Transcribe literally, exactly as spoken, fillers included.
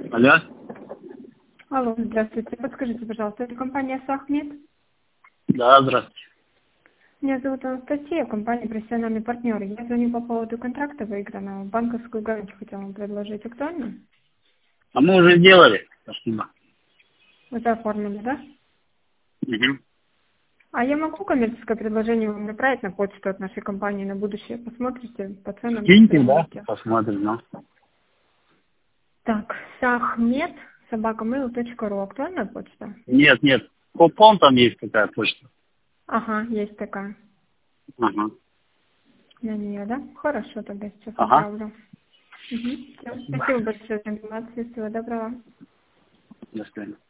Алло? Алло, здравствуйте. Подскажите, пожалуйста, это компания «Сахмед»? Да, здравствуйте. Меня зовут Анастасия, компания «Профессиональный партнер». Я звоню по поводу контракта выигранного. Банковскую гарантию хотела вам предложить. Актуально? А мы уже делали. Спасибо. Вы это оформили, да? Угу. А я могу коммерческое предложение вам направить на почту от нашей компании на будущее? Посмотрите по ценам. Киньте, да? оцените. Посмотрим, ну. Так, «Сахмед» собака мейл точка ру. Актуальная почта? Нет, нет. Купон там есть такая почта. Ага, есть такая. Ага. На нее, да? Хорошо, тогда сейчас Ага. направлю. Угу. Спасибо. Спасибо большое за информацию. Всего доброго. До свидания.